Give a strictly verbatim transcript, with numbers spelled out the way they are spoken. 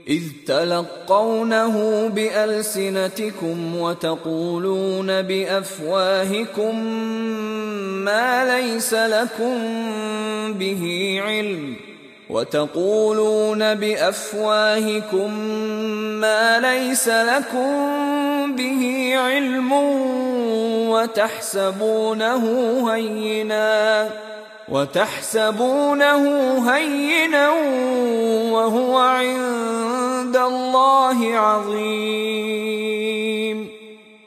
إذ تلقونه بألسنتكم وتقولون بأفواهكم ما ليس لكم به علم وتقولون بأفواهكم ما ليس لكم به علم وتحسبونه هينا وتحسبونه هينا وهو عند الله عظيم.